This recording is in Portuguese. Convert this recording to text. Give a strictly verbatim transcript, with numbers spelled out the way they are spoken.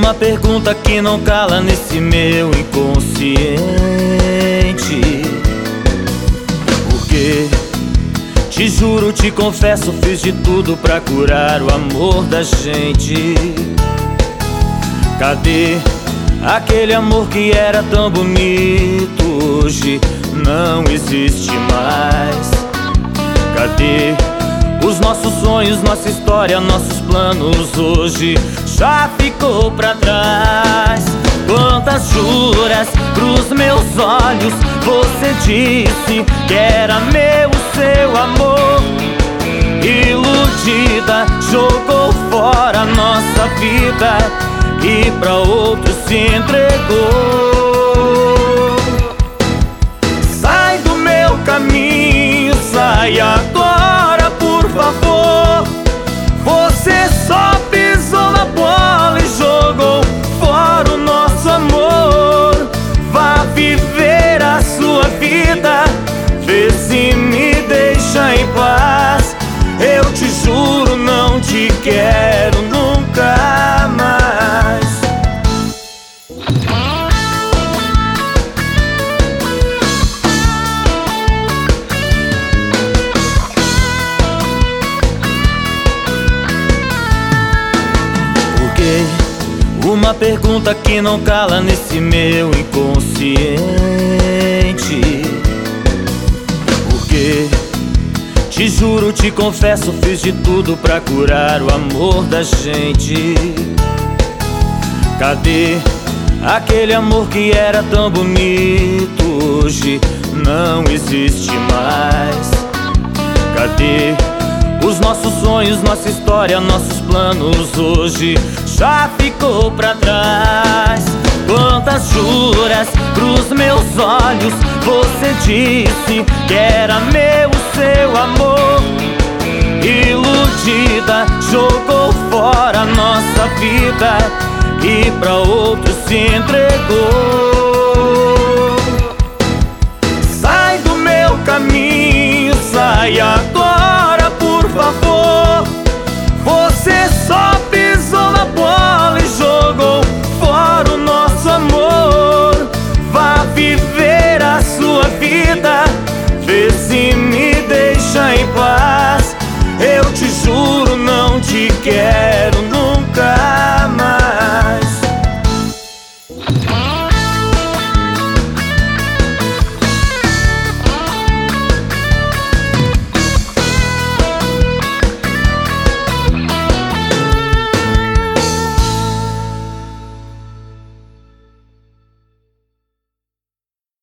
Uma pergunta que não cala nesse meu inconsciente: por quê? Te juro, te confesso, fiz de tudo pra curar o amor da gente. Cadê aquele amor que era tão bonito? Hoje não existe mais. Cadê os nossos sonhos, nossa história, nossos planos? Hoje já ficou pra trás. Quantas juras pros meus olhos você disse que era meu o seu amor. Iludida, jogou fora a nossa vida e pra outro se entregou. Sai do meu caminho, sai agora, por favor. Você só pisou na bola e jogou fora o nosso amor. Vá viver a sua vida, vê se me deixa em paz. Eu te juro, não te quero nunca mais. Uma pergunta que não cala nesse meu inconsciente: por quê? Te juro, te confesso, fiz de tudo pra curar o amor da gente. Cadê aquele amor que era tão bonito? Hoje não existe mais. Cadê os nossos sonhos, nossa história, nossos planos? Hoje já ficou pra trás. Quantas juras pros meus olhos você disse que era meu o seu amor. Iludida, jogou fora a nossa vida e pra outro se entregou.